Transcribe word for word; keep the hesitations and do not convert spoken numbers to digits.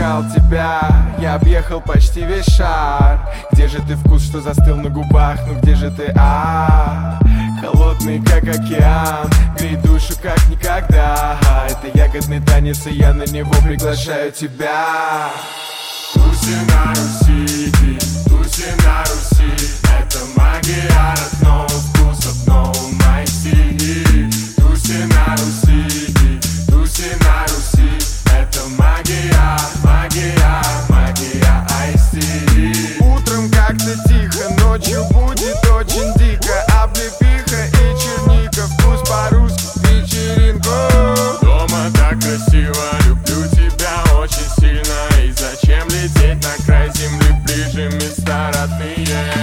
искал тебя, я объехал почти весь шар. Где же ты, вкус, что застыл на губах? Ну где же ты, а холодный, как океан, греет душу, как никогда. Это ягодный танец, и я на него приглашаю тебя. Туси на Руси, туси на Руси, это магия родного вкуса в новом найти. Туси на Руси, туси на Руси, это магия, магия, магия айси. Утром как-то тихо, ночью будет очень дико. Облепиха и черника, вкус по-русски, вечеринку. Дома так красиво, люблю тебя очень сильно. И зачем лететь на край земли, ближе места родные?